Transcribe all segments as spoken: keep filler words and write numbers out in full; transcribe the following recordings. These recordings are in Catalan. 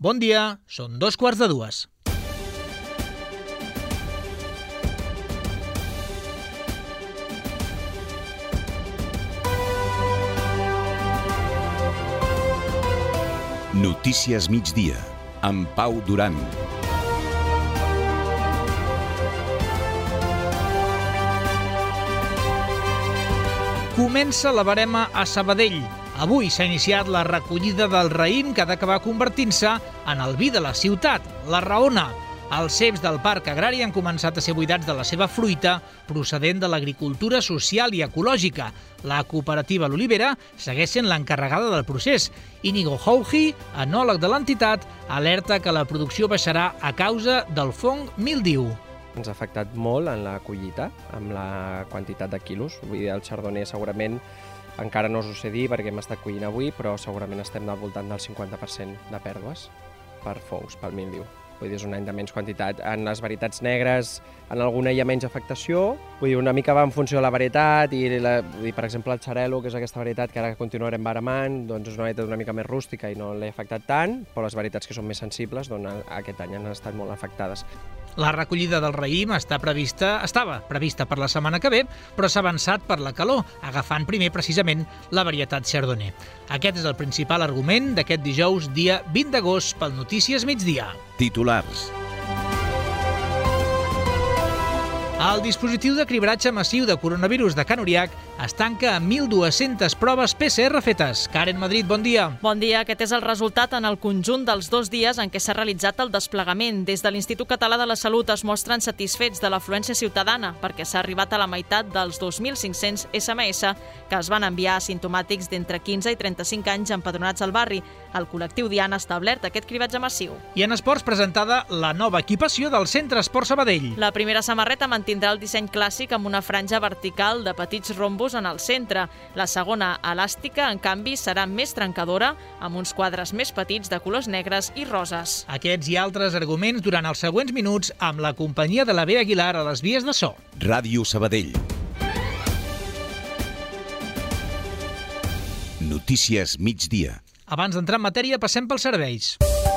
Bon dia, són dos quarts de dues. Notícies migdia, amb Pau Duran. Comença la verema a Sabadell. Avui s'ha iniciat la recollida del raïm que ha d'acabar convertint-se en el vi de la ciutat, la Raona. Els ceps del Parc Agrari han començat a ser buidats de la seva fruita procedent de l'agricultura social i ecològica. La cooperativa L'Olivera segueix sent l'encarregada del procés. Íñigo Jouji, enòleg de l'entitat, alerta que la producció baixarà a causa del fong míldiu. Ens ha afectat molt en la collita, amb la quantitat de quilos. Vull dir, el chardonnay segurament, encara no us ho sé dir perquè hem estat collint avui, però segurament estem al voltant del cinquanta per cent de pèrdues per fous, pel míldiu. Vull dir, és un any de menys quantitat. En les varietats negres, en alguna hi ha menys afectació. Vull dir, una mica va en funció de la varietat i, la, vull dir, per exemple, el xarel·lo, que és aquesta varietat que ara continuarem baramant, doncs és una varietat una mica més rústica i no l'he afectat tant, però les varietats que són més sensibles, doncs aquest any han estat molt afectades. La recollida del raïm està prevista, estava prevista per la setmana que ve, però s'ha avançat per la calor, agafant primer precisament la varietat Chardonnay. Aquest és el principal argument d'aquest dijous, dia vint d'agost, pel Notícies Migdia. Titulars. El dispositiu de cribratge massiu de coronavirus de Can Uriach es tanca amb mil dues-centes proves P C R fetes. Karen Madrid, bon dia. Bon dia. Aquest és el resultat en el conjunt dels dos dies en què s'ha realitzat el desplegament. Des de l'Institut Català de la Salut es mostren satisfets de l'afluència ciutadana perquè s'ha arribat a la meitat dels dos mil cinc-cents S M S que es van enviar a asimptomàtics d'entre quinze i trenta-cinc anys empadronats al barri. El col·lectiu Diana ha establert aquest cribratge massiu. I en esports presentada la nova equipació del Centre Esport Sabadell. La primera samarreta mantindrà el disseny clàssic amb una franja vertical de petits rombos en el centre. La segona, elàstica, en canvi, serà més trencadora, amb uns quadres més petits de colors negres i roses. Aquests i altres arguments durant els següents minuts amb la companyia de la Bea Aguilar a les vies de so. Ràdio Sabadell. Notícies migdia. Abans d'entrar en matèria, passem pels serveis.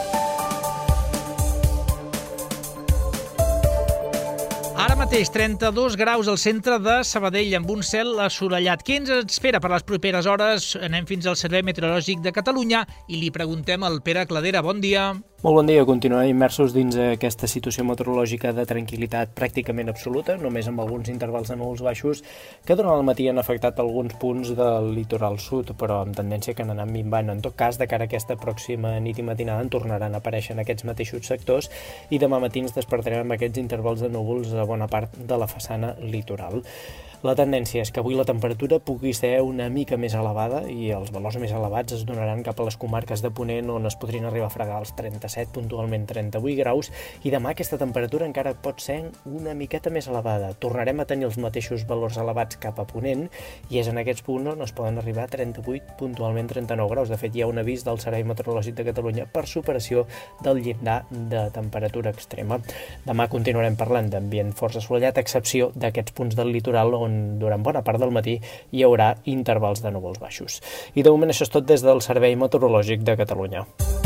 Ara mateix, trenta-dos graus al centre de Sabadell amb un cel assolellat. Què ens espera per les properes hores? Anem fins al Servei Meteorològic de Catalunya i li preguntem al Pere Cladera. Bon dia. Molt bon dia. Continuem immersos dins aquesta situació meteorològica de tranquil·litat pràcticament absoluta, només amb alguns intervals de núvols baixos que durant el matí han afectat alguns punts del litoral sud, però amb tendència que han anat minvant. En tot cas, de cara a aquesta pròxima nit i matinada en tornaran a aparèixer en aquests mateixos sectors i demà matí ens despertarem amb aquests intervals de núvols a bona part de la façana litoral. La tendència és que avui la temperatura pugui ser una mica més elevada i els valors més elevats es donaran cap a les comarques de Ponent on es podrien arribar a fregar els trenta-set, puntualment trenta-vuit graus, i demà aquesta temperatura encara pot ser una miqueta més elevada. Tornarem a tenir els mateixos valors elevats cap a Ponent i és en aquests punts on es poden arribar a trenta-vuit, puntualment trenta-nou graus. De fet, hi ha un avís del Servei Meteorològic de Catalunya per superació del llindar de temperatura extrema. Demà continuarem parlant d'ambient força assolellat, a excepció d'aquests punts del litoral on durant bona part del matí hi haurà intervals de núvols baixos. I de moment això és tot des del Servei Meteorològic de Catalunya.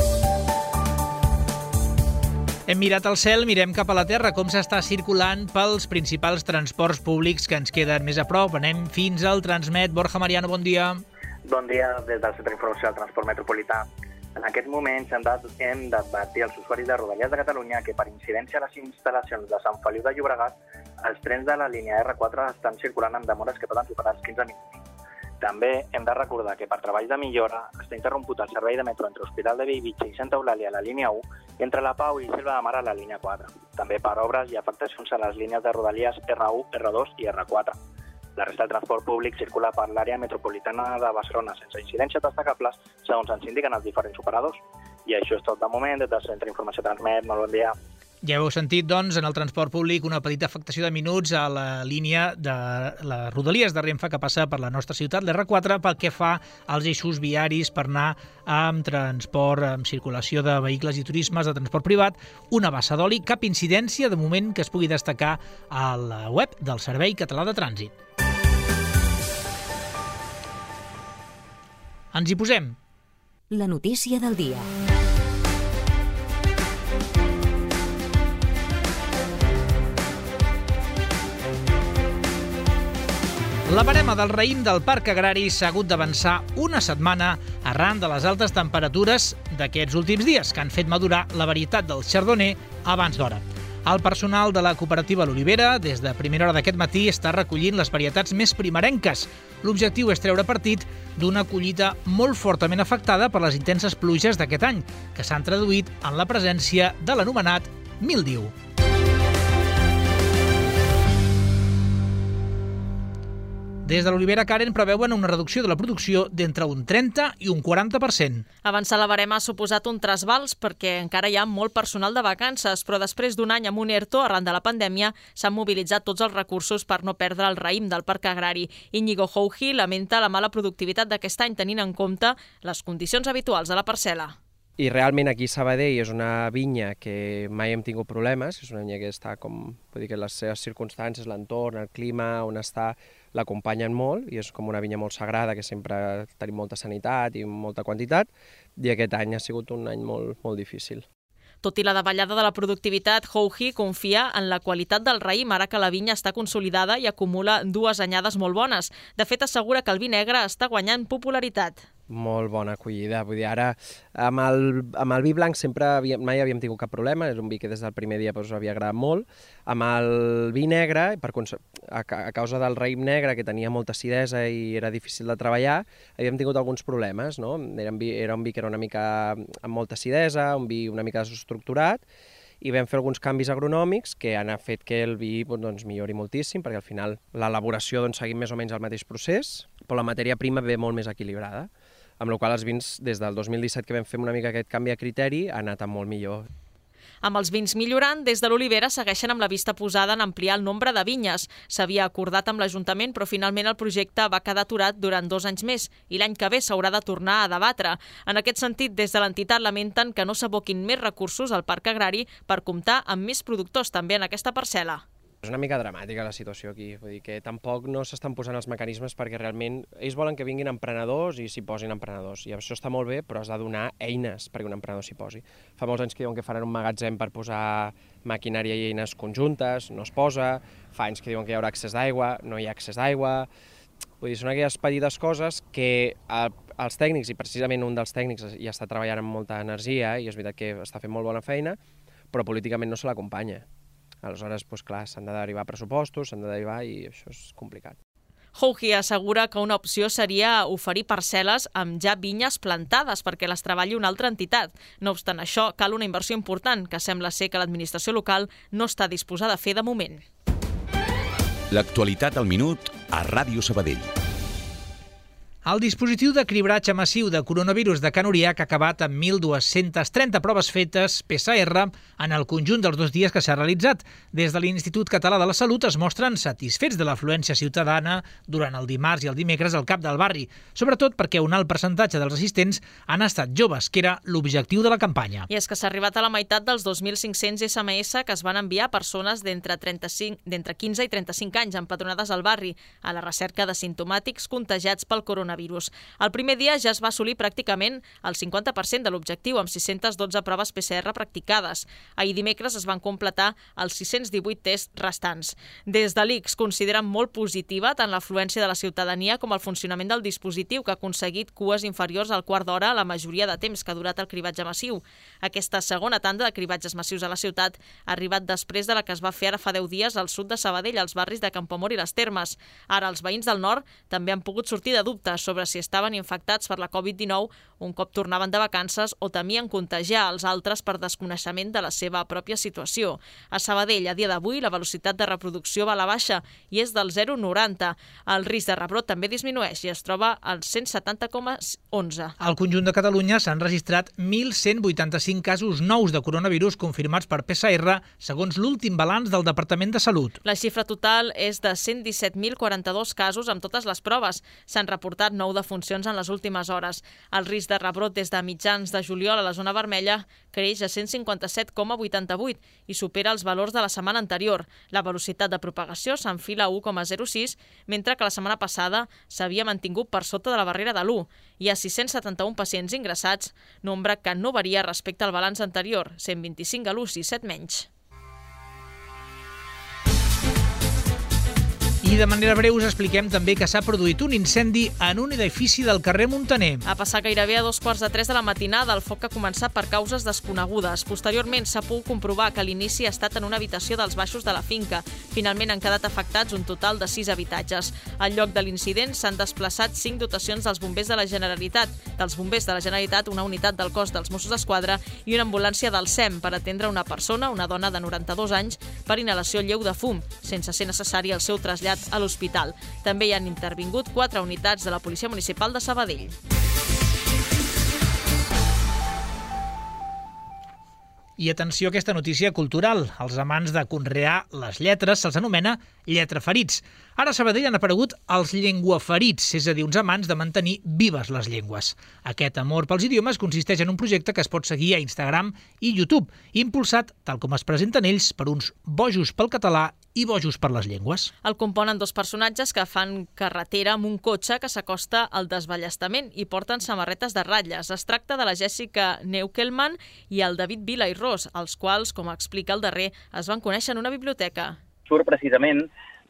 Hem mirat al cel, mirem cap a la terra, com s'està circulant pels principals transports públics que ens queden més a prop. Anem fins al Transmet. Borja Mariano, bon dia. Bon dia des del Centre d'Informació del Transport Metropolità. En aquests moments hem d'advertir als usuaris de Rodalies de Catalunya que per incidència a les instal·lacions de Sant Feliu de Llobregat els trens de la línia erre quatre estan circulant amb demores que poden superar els quinze minuts. També hem de recordar que per treballs de millora està interromput el servei de metro entre Hospital de Bellvitge i Santa Eulàlia a la línia u i entre la Pau i Selva de Mar a la línia quatre. També per obres i afectacions a les línies de Rodalies erre u, erre dos i erre quatre. La resta del transport públic circula per l'àrea metropolitana de Barcelona sense incidències destacables, segons ens indiquen els diferents operadors. I això és tot de moment des del Centre d'Informació Transmet. Molt bon dia. Ja heu sentit, doncs, en el transport públic una petita afectació de minuts a la línia de les Rodalies de Renfe que passa per la nostra ciutat, l'erre quatre, pel que fa als eixos viaris per anar amb transport, amb circulació de vehicles i turismes, de transport privat, una bassa d'oli, cap incidència de moment que es pugui destacar a la web del Servei Català de Trànsit. Ens hi posem. La notícia del dia. La barema del raïm del Parc Agrari s'ha hagut d'avançar una setmana arran de les altes temperatures d'aquests últims dies, que han fet madurar la varietat del chardonnay abans d'hora. El personal de la cooperativa L'Olivera, des de primera hora d'aquest matí, està recollint les varietats més primerenques. L'objectiu és treure partit d'una collita molt fortament afectada per les intenses pluges d'aquest any, que s'han traduït en la presència de l'anomenat míldiu. Des de l'Olivera, Karen, preveuen una reducció de la producció d'entre un trenta i un quaranta per cent. Avançar la barema ha suposat un trasbals perquè encara hi ha molt personal de vacances, però després d'un any amb un ERTO arran de la pandèmia s'han mobilitzat tots els recursos per no perdre el raïm del Parc Agrari. Íñigo Jouji lamenta la mala productivitat d'aquest any tenint en compte les condicions habituals de la parcel·la. I realment aquí a Sabadell és una vinya que mai hem tingut problemes, és una vinya que està com, vull dir que les seves circumstàncies, l'entorn, el clima, on està, l'acompanyen molt i és com una vinya molt sagrada que sempre tenim molta sanitat i molta quantitat, i aquest any ha sigut un any molt, molt difícil. Tot i la davallada de la productivitat, Jouji confia en la qualitat del raïm ara que la vinya està consolidada i acumula dues anyades molt bones. De fet, assegura que el vi negre està guanyant popularitat. Molt bona acollida, vull dir, ara amb el, amb el vi blanc sempre havíem, mai havíem tingut cap problema, és un vi que des del primer dia doncs, havia agradat molt. Amb el vi negre, per, a, a causa del raïm negre, que tenia molta acidesa i era difícil de treballar, havíem tingut alguns problemes, no? Era un vi, era un vi que era una mica amb molta acidesa, un vi una mica desestructurat, i vam fer alguns canvis agronòmics que han fet que el vi doncs, millori moltíssim, perquè al final l'elaboració doncs, seguim més o menys el mateix procés, però la matèria prima ve molt més equilibrada, amb la qual cosa els vins, des del dos mil disset que vam fer una mica aquest canvi de criteri, ha anat molt millor. Amb els vins millorant, des de l'Olivera segueixen amb la vista posada en ampliar el nombre de vinyes. S'havia acordat amb l'Ajuntament, però finalment el projecte va quedar aturat durant dos anys més i l'any que ve s'haurà de tornar a debatre. En aquest sentit, des de l'entitat lamenten que no s'aboquin més recursos al Parc Agrari per comptar amb més productors també en aquesta parcel·la. És una mica dramàtica la situació aquí, vull dir que tampoc no s'estan posant els mecanismes perquè realment ells volen que vinguin emprenedors i s'hi posin emprenedors, i això està molt bé, però has de donar eines perquè un emprenedor s'hi posi. Fa molts anys que diuen que faran un magatzem per posar maquinària i eines conjuntes, no es posa, fa anys que diuen que hi haurà accés d'aigua, no hi ha accés d'aigua. Vull dir, són aquelles petites coses que els tècnics, i precisament un dels tècnics ja està treballant amb molta energia i és veritat que està fent molt bona feina, però políticament no se l'acompanya. Aleshores, doncs clar, s'han de derivar pressupostos, s'han de derivar i això és complicat. Jouji assegura que una opció seria oferir parcel·les amb ja vinyes plantades perquè les treballi una altra entitat. No obstant això, cal una inversió important que sembla ser que l'administració local no està disposada a fer de moment. L'actualitat al minut a Ràdio Sabadell. El dispositiu de cribratge massiu de coronavirus de Can Uriac ha acabat amb mil dues-centes trenta proves fetes P C R en el conjunt dels dos dies que s'ha realitzat. Des de l'Institut Català de la Salut es mostren satisfets de l'afluència ciutadana durant el dimarts i el dimecres al cap del barri, sobretot perquè un alt percentatge dels assistents han estat joves, que era l'objectiu de la campanya. I és que s'ha arribat a la meitat dels dos mil cinc-cents S M S que es van enviar a persones d'entre trenta-cinc, d'entre quinze i trenta-cinc anys empadronades al barri a la recerca de simptomàtics contagiats pel coronavirus. El primer dia ja es va assolir pràcticament el cinquanta per cent de l'objectiu amb sis-centes dotze proves P C R practicades. Ahir dimecres es van completar els sis-cents divuit tests restants. Des de l'I C S consideren molt positiva tant l'afluència de la ciutadania com el funcionament del dispositiu, que ha aconseguit cues inferiors al quart d'hora la majoria de temps que ha durat el cribatge massiu. Aquesta segona tanda de cribatges massius a la ciutat ha arribat després de la que es va fer ara fa deu dies al sud de Sabadell, als barris de Campoamor i les Termes. Ara els veïns del nord també han pogut sortir de dubtes sobre si estaven infectats per la covid dinou un cop tornaven de vacances o temien contagiar els altres per desconeixement de la seva pròpia situació. A Sabadell, a dia d'avui, la velocitat de reproducció va a la baixa i és del zero coma noranta. El risc de rebrot també disminueix i es troba al cent setanta coma onze. Al conjunt de Catalunya s'han registrat mil cent vuitanta-cinc casos nous de coronavirus confirmats per P C R, segons l'últim balanç del Departament de Salut. La xifra total és de cent disset mil quaranta-dos casos amb totes les proves. S'han reportat nou defuncions en les últimes hores. El risc de rebrot des de mitjans de juliol a la zona vermella creix a cent cinquanta-set coma vuitanta-vuit i supera els valors de la setmana anterior. La velocitat de propagació s'enfila a u coma zero sis, mentre que la setmana passada s'havia mantingut per sota de la barrera de l'u. Hi ha sis-cents setanta-un pacients ingressats, nombre que no varia respecte al balanç anterior, cent vint-i-cinc a l'u C I, set menys. I de manera breu us expliquem també que s'ha produït un incendi en un edifici del carrer Muntaner. Ha passat gairebé a dos quarts de tres de la matinada el foc que ha començat per causes desconegudes. Posteriorment s'ha pogut comprovar que l'inici ha estat en una habitació dels baixos de la finca. Finalment han quedat afectats un total de sis habitatges. Al lloc de l'incident s'han desplaçat cinc dotacions dels bombers de la Generalitat, dels bombers de la Generalitat, una unitat del cos dels Mossos d'Esquadra i una ambulància del S E M per atendre una persona, una dona de noranta-dos anys, per inhalació lleu de fum, sense ser necessari el seu trasllat a l'hospital. També hi han intervingut quatre unitats de la Policia Municipal de Sabadell. I atenció a aquesta notícia cultural. Els amants de conrear les lletres se'ls anomena lletraferits. Ara a Sabadell han aparegut els llenguaferits, és a dir, uns amants de mantenir vives les llengües. Aquest amor pels idiomes consisteix en un projecte que es pot seguir a Instagram i YouTube, impulsat, tal com es presenten ells, per uns bojos pel català i bojos per les llengües. El componen dos personatges que fan carretera amb un cotxe que s'acosta al desballestament i porten samarretes de ratlles. Es tracta de la Jessica Neukelman i el David Vila i Ros, els quals, com explica el darrer, es van conèixer en una biblioteca. Surt precisament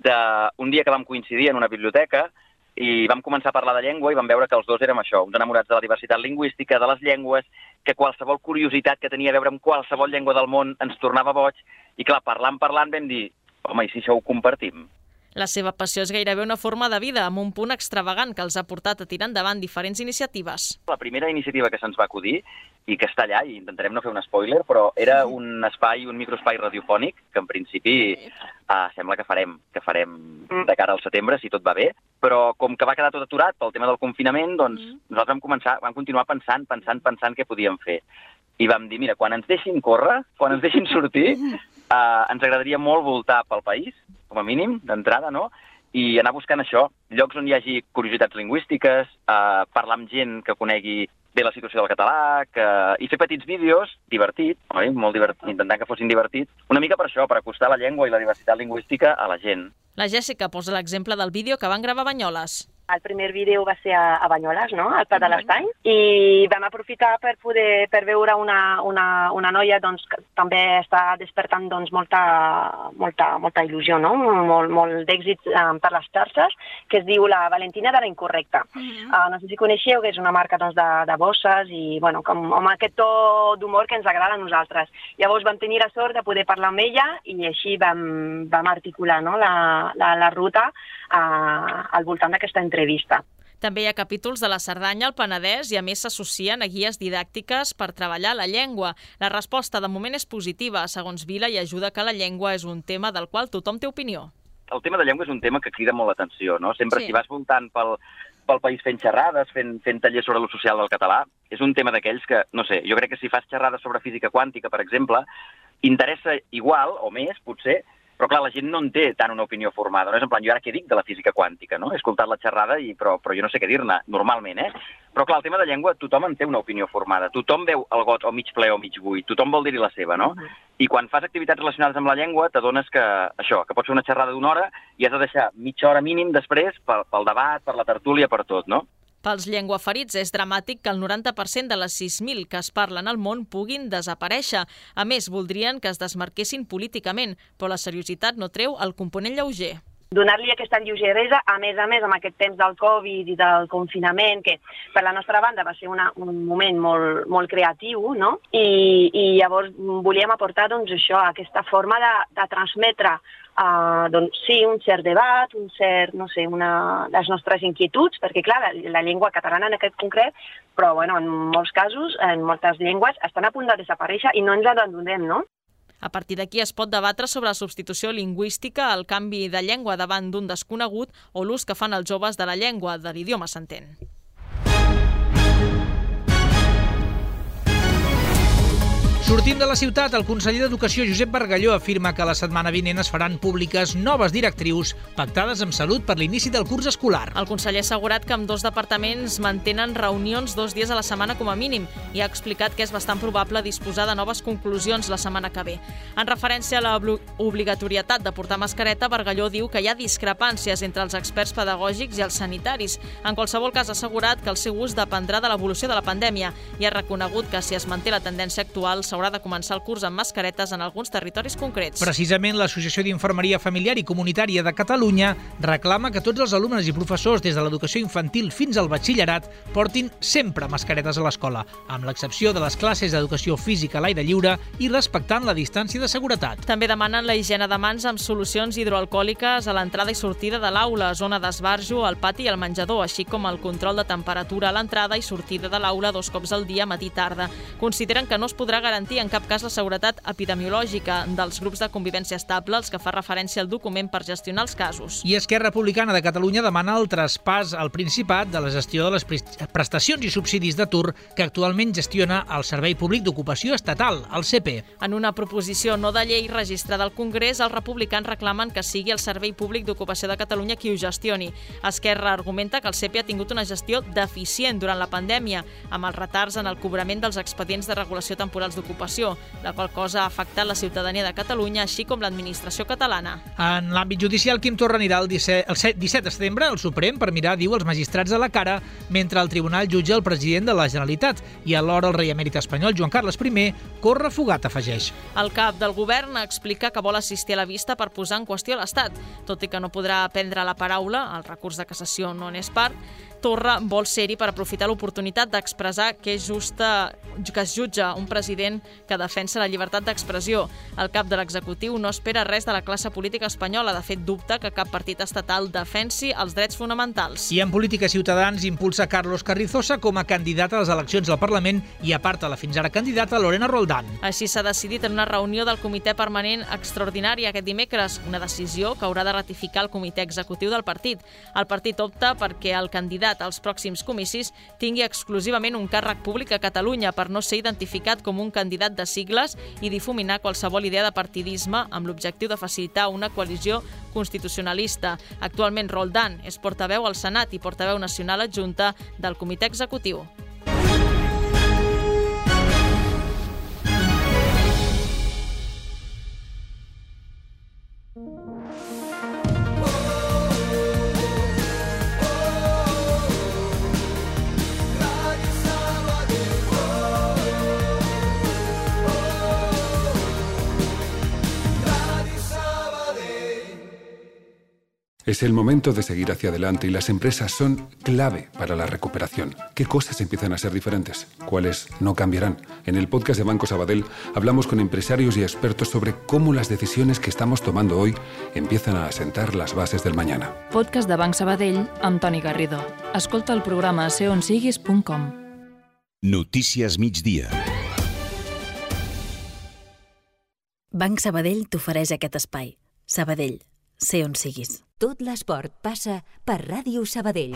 d'un dia que vam coincidir en una biblioteca i vam començar a parlar de llengua i vam veure que els dos érem això, uns enamorats de la diversitat lingüística, de les llengües, que qualsevol curiositat que tenia a veure amb qualsevol llengua del món ens tornava boig i clar, parlant, parlant vam dir, home, i si això ho compartim? La seva passió és gairebé una forma de vida, amb un punt extravagant que els ha portat a tirar endavant diferents iniciatives. La primera iniciativa que se'ns va acudir, i que està allà, i intentarem no fer un spoiler, però era un espai, un microespai radiofònic, que en principi eh, sembla que farem, que farem de cara al setembre, si tot va bé, però com que va quedar tot aturat pel tema del confinament, doncs nosaltres vam començar, vam continuar pensant, pensant, pensant què podíem fer. I vam dir, mira, quan ens deixin córrer, quan ens deixin sortir, eh, ens agradaria molt voltar pel país, com a mínim, d'entrada, no? I anar buscant això, llocs on hi hagi curiositats lingüístiques, eh, parlar amb gent que conegui bé la situació del català, que... i fer petits vídeos, divertit, oi? Molt divertit, intentant que fossin divertits, una mica per això, per acostar la llengua i la diversitat lingüística a la gent. La Jessica posa l'exemple del vídeo que van gravar a Banyoles. El primer vídeo va ser a, a Banyoles, no?, al Pla de l'Estany, i vam aprofitar per poder per veure una, una, una noia doncs, que també està despertant doncs, molta, molta, molta il·lusió, no?, molt, molt d'èxit um, per les xarxes, que es diu la Valentina de la Incorrecta. Uh-huh. uh, no sé si coneixeu, que és una marca doncs, de, de bosses i bueno, com, amb aquest to d'humor que ens agrada a nosaltres. Llavors vam tenir la sort de poder parlar amb ella i així vam, vam articular, no?, la, la, la ruta uh, al voltant d'aquesta entrevista. Vista. També hi ha capítols de la Cerdanya al Penedès i a més s'associen a guies didàctiques per treballar la llengua. La resposta de moment és positiva, segons Vila, i ajuda que la llengua és un tema del qual tothom té opinió. El tema de llengua és un tema que crida molt l'atenció, no? Sempre sí. Si vas voltant pel, pel país fent xerrades, fent, fent tallers sobre l'ús social del català, és un tema d'aquells que, no sé, jo crec que si fas xerrades sobre física quàntica, per exemple, interessa igual o més, potser, però clar, la gent no en té tant una opinió formada. No és en plan, jo ara què dic de la física quàntica, no? He escoltat la xerrada, i, però, però jo no sé què dir-ne, normalment, eh? Però clar, el tema de llengua, tothom en té una opinió formada. Tothom veu el got o mig ple o mig buit. Tothom vol dir-hi la seva, no? Uh-huh. I quan fas activitats relacionades amb la llengua, t'adones que, això, que pots fer una xerrada d'una hora i has de deixar mitja hora mínim després pel, pel debat, per la tertúlia, per tot, no? Pels llenguaferits és dramàtic que el noranta per cent de les sis mil que es parlen al món puguin desaparèixer. A més, voldrien que es desmarquessin políticament, però la seriositat no treu el component lleuger. Donar-li aquesta lleugeresa, a més a més, amb aquest temps del Covid i del confinament, que per la nostra banda va ser una, un moment molt, molt creatiu, no? I, i llavors volíem aportar doncs, això, aquesta forma de, de transmetre Uh, doncs sí, un cert debat, un cert, no sé, una, les nostres inquietuds, perquè clar, la, la llengua catalana en aquest concret, però bueno, en molts casos, en moltes llengües, estan a punt de desaparèixer i no ens adonem, no? A partir d'aquí es pot debatre sobre la substitució lingüística, el canvi de llengua davant d'un desconegut o l'ús que fan els joves de la llengua, de l'idioma s'entén. Sortint de la ciutat, el conseller d'Educació, Josep Bargalló, afirma que la setmana vinent es faran públiques noves directrius pactades amb Salut per l'inici del curs escolar. El conseller ha assegurat que ambdós departaments mantenen reunions dos dies a la setmana com a mínim i ha explicat que és bastant probable disposar de noves conclusions la setmana que ve. En referència a l'obligatorietat de portar mascareta, Bargalló diu que hi ha discrepàncies entre els experts pedagògics i els sanitaris. En qualsevol cas, ha assegurat que el seu ús dependrà de l'evolució de la pandèmia i ha reconegut que si es manté la tendència actual s'haurà s'haurà de començar el curs amb mascaretes en alguns territoris concrets. Precisament l'Associació d'Infermeria Familiar i Comunitària de Catalunya reclama que tots els alumnes i professors des de l'educació infantil fins al batxillerat portin sempre mascaretes a l'escola, amb l'excepció de les classes d'educació física a l'aire lliure i respectant la distància de seguretat. També demanen la higiene de mans amb solucions hidroalcohòliques a l'entrada i sortida de l'aula, zona d'esbarjo, al pati i al menjador, així com el control de temperatura a l'entrada i sortida de l'aula dos cops al dia, matí i tarda. Consideren que no es podrà garantir en cap cas la seguretat epidemiològica dels grups de convivència estable, als que fa referència al document per gestionar els casos. I Esquerra Republicana de Catalunya demana el traspàs al Principat de la gestió de les prestacions i subsidis d'atur que actualment gestiona el Servei Públic d'Ocupació Estatal, el C P. En una proposició no de llei registrada al Congrés, els republicans reclamen que sigui el Servei Públic d'Ocupació de Catalunya qui ho gestioni. Esquerra argumenta que el C P ha tingut una gestió deficient durant la pandèmia, amb els retards en el cobrament dels expedients de regulació temporals d'ocupació, la qual cosa ha afectat la ciutadania de Catalunya, així com l'administració catalana. En l'àmbit judicial, Quim Torra anirà el disset de setembre al Suprem per mirar, diu, els magistrats a la cara mentre el tribunal jutja el president de la Generalitat i alhora el rei emèrit espanyol, Joan Carles I, corre fugat, afegeix. El cap del govern explica que vol assistir a la vista per posar en qüestió l'Estat. Tot i que no podrà prendre la paraula, el recurs de cassació no n'és part, Torra vol ser-hi per aprofitar l'oportunitat d'expressar que és justa que es jutja un president que defensa la llibertat d'expressió. El cap de l'executiu no espera res de la classe política espanyola. De fet, dubta que cap partit estatal defensi els drets fonamentals. I en política, Ciutadans impulsa Carlos Carrizosa com a candidat a les eleccions al Parlament i aparta la fins ara candidata Lorena Roldán. Així s'ha decidit en una reunió del Comitè Permanent Extraordinari aquest dimecres, una decisió que haurà de ratificar el Comitè Executiu del partit. El partit opta perquè el candidat als pròxims comicis tingui exclusivament un càrrec públic a Catalunya per no ser identificat com un candidat de sigles i difuminar qualsevol idea de partidisme amb l'objectiu de facilitar una coalició constitucionalista. Actualment Roldán és portaveu al Senat i portaveu nacional adjunta del Comitè Executiu. Es el momento de seguir hacia adelante y las empresas son clave para la recuperación. ¿Qué cosas empiezan a ser diferentes? ¿Cuáles no cambiarán? En el podcast de Banco Sabadell hablamos con empresarios y expertos sobre cómo las decisiones que estamos tomando hoy empiezan a asentar las bases del mañana. Podcast de Banc Sabadell amb Toni Garrido. Escolta el programa a ser on siguis punt com. Notícies migdia. Banc Sabadell t'ofereix aquest espai. Sabadell, ser on siguis. Tot l'esport passa per Ràdio Sabadell.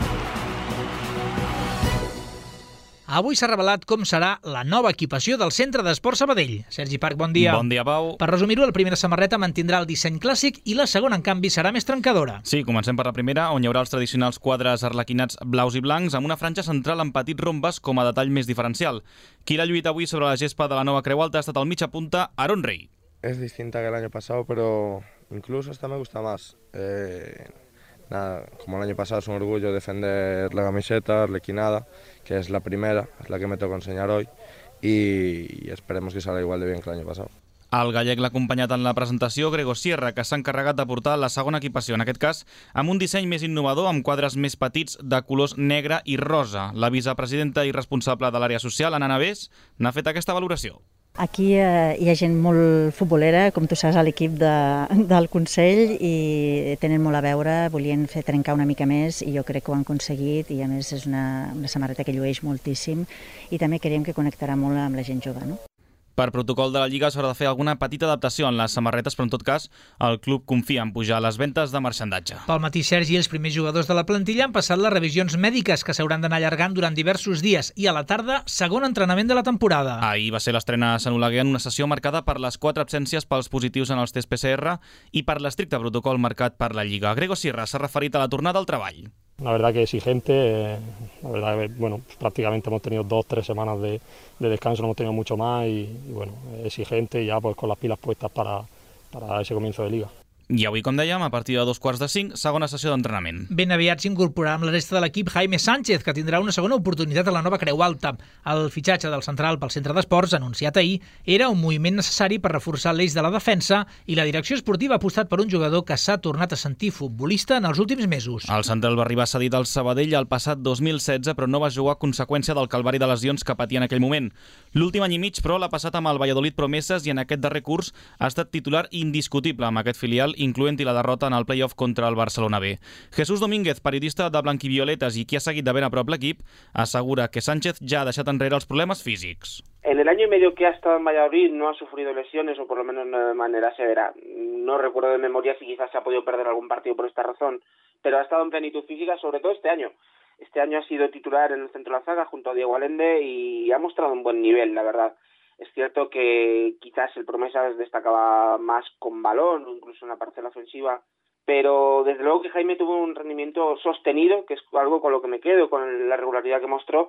Avui s'ha revelat com serà la nova equipació del Centre d'Esport Sabadell. Sergi Parc, bon dia. Bon dia, Pau. Per resumir-ho, la primera samarreta mantindrà el disseny clàssic i la segona, en canvi, serà més trencadora. Sí, comencem per la primera, on hi haurà els tradicionals quadres arlequinats blaus i blancs amb una franja central en petits rombes com a detall més diferencial. Qui l'ha lluit avui sobre la gespa de la nova Creu Alta ha estat el mitja punta Aaron Rey. Es distinta que el año pasado, pero incluso esta me gusta más. Eh, nada, como el año pasado es un orgullo defender la camiseta arlequinada, que es la primera, es la que me toca enseñar hoy, y, y esperemos que salga igual de bien que el año pasado. El gallec l'ha acompanyat en la presentació Gregor Sierra, que s'ha encarregat de portar la segona equipació, en aquest cas amb un disseny més innovador, amb quadres més petits de colors negre i rosa. La vicepresidenta i responsable de l'àrea social, Anna Navés, n'ha fet aquesta valoració. Aquí eh, hi ha gent molt futbolera, com tu saps, a l'equip de, del Consell, i tenen molt a veure, volien fer trencar una mica més i jo crec que ho han aconseguit, i a més és una, una samarreta que llueix moltíssim i també creiem que connectarà molt amb la gent jove, no? Per protocol de la Lliga s'haurà de fer alguna petita adaptació en les samarretes, però en tot cas el club confia en pujar les ventes de marxandatge. Pel matí, Sergi, els primers jugadors de la plantilla han passat les revisions mèdiques que s'hauran d'anar allargant durant diversos dies i a la tarda, segon entrenament de la temporada. Ahir va ser l'estrena a Sant Oleguer en una sessió marcada per les quatre absències pels positius en els tests P C R i per l'estricte protocol marcat per la Lliga. Gregor Sierra s'ha referit a la tornada al treball. La verdad que exigente, eh, la verdad que bueno, pues prácticamente hemos tenido dos, tres semanas de, de descanso, no hemos tenido mucho más y, y bueno, exigente y ya pues con las pilas puestas para, para ese comienzo de liga. I avui, com dèiem, a partir de dos quarts de cinc, segona sessió d'entrenament. Ben aviat s'incorporarà amb la resta de l'equip Jaime Sánchez, que tindrà una segona oportunitat a la nova Creu Alta. El fitxatge del central pel centre d'esports, anunciat ahir, era un moviment necessari per reforçar l'eix de la defensa i la direcció esportiva ha apostat per un jugador que s'ha tornat a sentir futbolista en els últims mesos. El central va arribar cedit al Sabadell el passat dos mil setze, però no va jugar a conseqüència del calvari de lesions que patia en aquell moment. L'últim any i mig, però, l'ha passat amb el Valladolid Promeses i en aquest darrer curs ha estat titular indiscutible amb aquest filial, incloent-hi la derrota en el play-off contra el Barcelona B. Jesús Domínguez, periodista de Blanquivioletas i qui ha seguit de ben a prop l'equip, assegura que Sánchez ja ha deixat enrere els problemes físics. En el año y medio que ha estado en Valladolid no ha sufrido lesiones, o por lo menos no de manera severa. No recuerdo de memoria si quizás se ha podido perder algún partido por esta razón, pero ha estado en plenitud física, sobre todo este año. Este año ha sido titular en el centro de la zaga junto a Diego Allende y ha mostrado un buen nivel, la verdad. Es cierto que quizás el Promesas destacaba más con balón o incluso en la parcela ofensiva, pero desde luego que Jaime tuvo un rendimiento sostenido, que es algo con lo que me quedo, con la regularidad que mostró,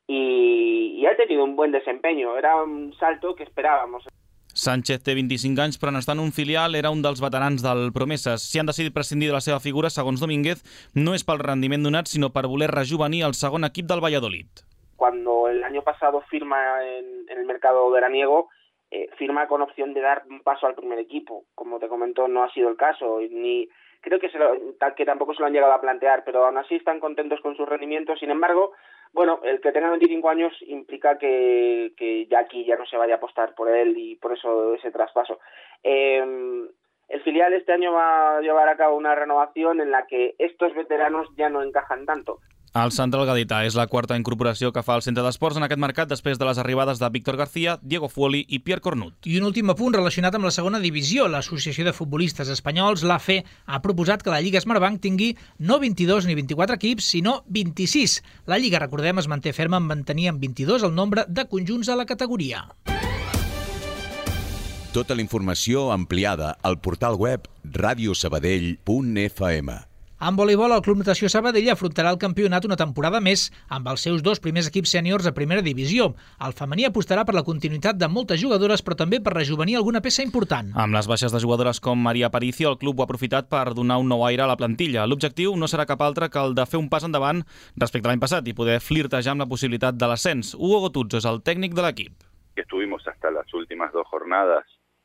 y, y ha tenido un buen desempeño. Era un salto que esperábamos. Sánchez té vint-i-cinc anys, però en estar en un filial era un dels veterans del Promeses. Si han decidit prescindir de la seva figura, segons Domínguez, no és pel rendiment donat, sinó per voler rejuvenir el segon equip del Valladolid. Cuando el año pasado firma en, en el mercado veraniego, eh, firma con opción de dar un paso al primer equipo. Como te comento, no ha sido el caso, ni creo que, se lo, que tampoco se lo han llegado a plantear, pero aún así están contentos con sus rendimientos. Sin embargo, bueno, el que tenga veinticinco años implica que, que ya aquí ya no se vaya a apostar por él y por eso ese traspaso. Eh, el filial este año va a llevar a cabo una renovación en la que estos veteranos ya no encajan tanto. El central gadità és la quarta incorporació que fa el centre d'esports en aquest mercat després de les arribades de Víctor García, Diego Fuoli i Pierre Cornut. I un últim apunt relacionat amb la segona divisió. L'Associació de Futbolistes Espanyols, l'A F E, ha proposat que la Lliga Smartbank tingui no vint-i-dos ni vint-i-quatre equips, sinó vint-i-sis. La Lliga, recordem, es manté ferma en mantenir en vint-i-dos el nombre de conjunts a la categoria. Tota la informació ampliada al portal web radio sabadell punt f m. En voleibol, el Club Natació Sabadell afrontarà el campionat una temporada més amb els seus dos primers equips sèniors a primera divisió. El femení apostarà per la continuïtat de moltes jugadores, però també per rejovenir alguna peça important. Amb les baixes de jugadores com Maria Aparicio, el club ho ha aprofitat per donar un nou aire a la plantilla. L'objectiu no serà cap altre que el de fer un pas endavant respecte a l'any passat i poder flirtejar amb la possibilitat de l'ascens. Hugo Gotuzzo és el tècnic de l'equip. Estuvimos hasta las últimas dos jornadas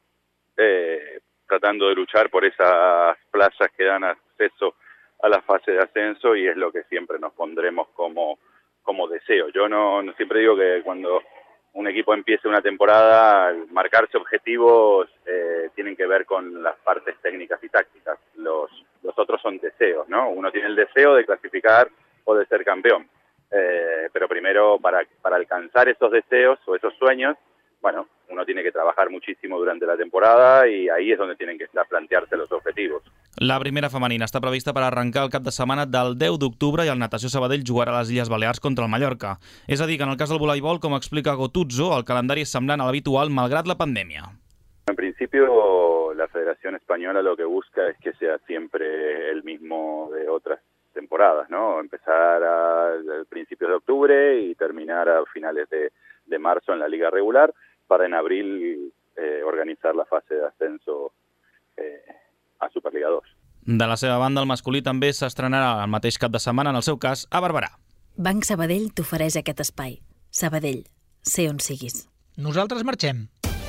eh, tratando de luchar por esas plazas que dan acceso a la fase de ascenso y es lo que siempre nos pondremos como, como deseo. Yo no, no siempre digo que cuando un equipo empiece una temporada, marcarse objetivos eh, tienen que ver con las partes técnicas y tácticas. Los, los otros son deseos, ¿no? Uno tiene el deseo de clasificar o de ser campeón, eh, pero primero para, para alcanzar esos deseos o esos sueños, bueno, uno tiene que trabajar muchísimo durante la temporada y ahí es donde tienen que estar plantearse los objetivos. La primera femenina està prevista per arrencar el cap de setmana del deu d'octubre i el Natació Sabadell jugarà a les Illes Balears contra el Mallorca. És a dir, que en el cas del voleibol, com explica Gotuzzo, el calendari és semblant a l'habitual malgrat la pandèmia. En principio, la Federación Española lo que busca es que sea siempre el mismo de otras temporadas, ¿no? Empezar a, a principios de octubre y terminar a finales de, de marzo en la liga regular, para en abril eh, organitzar la fase d'ascenso eh, a Superliga dos. De la seva banda, el masculí també s'estrenarà el mateix cap de setmana, en el seu cas, a Barberà. Banc Sabadell t'ofereix aquest espai. Sabadell, sé on siguis. Nosaltres marxem.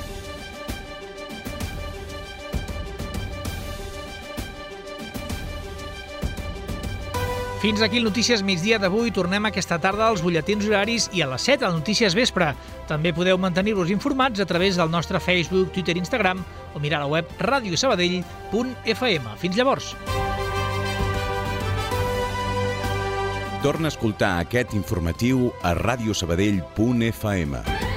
Fins aquí el Notícies Migdia d'avui. Tornem aquesta tarda als butlletins horaris i a les set al Notícies Vespre. També podeu mantenir-vos informats a través del nostre Facebook, Twitter i Instagram o mirar la web radio sabadell punt f m. Fins llavors. Torna a escoltar aquest informatiu a radio sabadell punt f m.